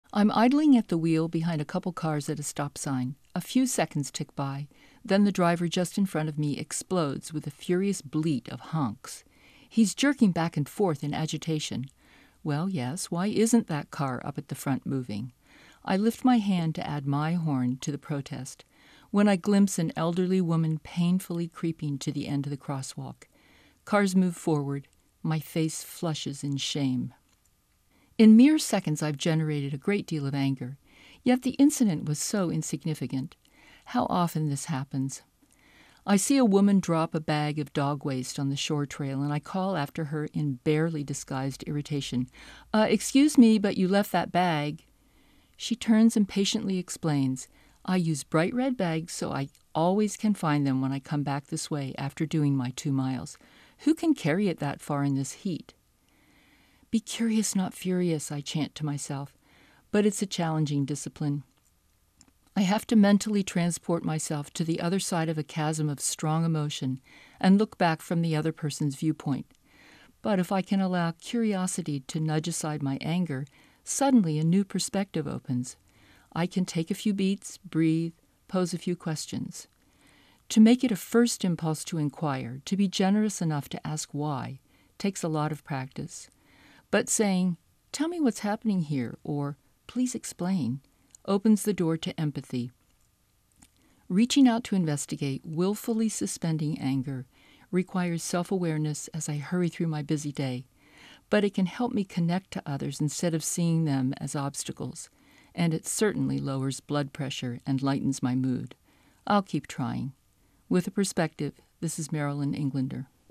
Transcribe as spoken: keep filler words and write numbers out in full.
I'm idling at the wheel behind a couple cars at a stop sign. A few seconds tick by. Then the driver just in front of me explodes with a furious bleat of honks. He's jerking back and forth in agitation. Well, yes, why isn't that car up at the front moving? I lift my hand to add my horn to the protest, when I glimpse an elderly woman painfully creeping to the end of the crosswalk. Cars move forward. My face flushes in shame. In mere seconds, I've generated a great deal of anger. Yet the incident was so insignificant. How often this happens. I see a woman drop a bag of dog waste on the shore trail, and I call after her in barely disguised irritation. Uh, excuse me, but you left that bag. She turns and patiently explains, I use bright red bags so I always can find them when I come back this way after doing my two miles. Who can carry it that far in this heat? Be curious, not furious, I chant to myself, but it's a challenging discipline. I have to mentally transport myself to the other side of a chasm of strong emotion and look back from the other person's viewpoint. But if I can allow curiosity to nudge aside my anger, suddenly a new perspective opens. I can take a few beats, breathe, pose a few questions. To make it a first impulse to inquire, to be generous enough to ask why, takes a lot of practice. But saying, tell me what's happening here, or please explain, opens the door to empathy. Reaching out to investigate, willfully suspending anger, requires self-awareness as I hurry through my busy day, but it can help me connect to others instead of seeing them as obstacles, and it certainly lowers blood pressure and lightens my mood. I'll keep trying. With a perspective, this is Marilyn Englander.